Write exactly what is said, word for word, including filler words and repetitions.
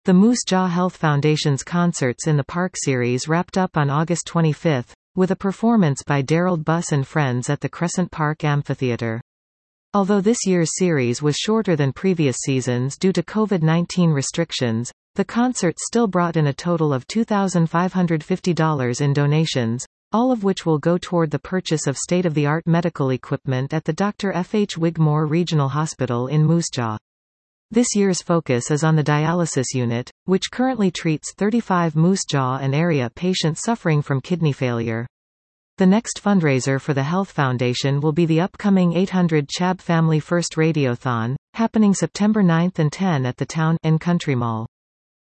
The Moose Jaw Health Foundation's Concerts in the Park series wrapped up on August twenty-fifth, with a performance by Daryl Buss and friends at the Crescent Park Amphitheater. Although this year's series was shorter than previous seasons due to COVID nineteen restrictions, the concert still brought in a total of two thousand five hundred fifty dollars in donations, all of which will go toward the purchase of state-of-the-art medical equipment at the Doctor F H Wigmore Regional Hospital in Moose Jaw. This year's focus is on the dialysis unit, which currently treats thirty-five Moose Jaw and area patients suffering from kidney failure. The next fundraiser for the Health Foundation will be the upcoming eight hundred C H A B Family First Radiothon, happening September ninth and tenth at the Town and Country Mall.